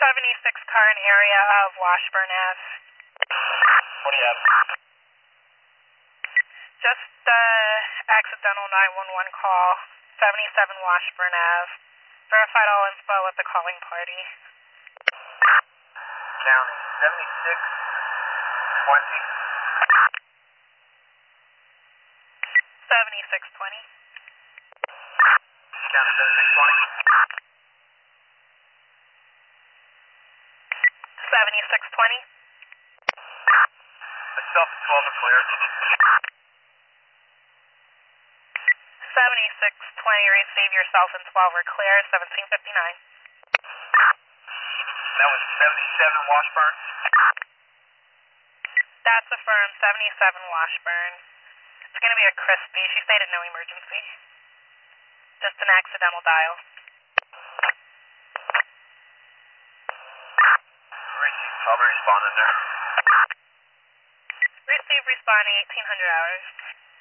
76 current area of Washburn Ave. What do you have? Just accidental 911 call, 77 Washburn Ave. Verified all info at the calling party. County 7620. 7620. County 7620. 7620. Myself and 12 are clear. 7620, receive yourself and 12 are clear, 1759. That was 77 Washburn. That's affirmed, 77 Washburn. It's going to be a crispy. She stated no emergency. Just an accidental dial. Receive, I'll be responding there. Receive, responding 1800 hours.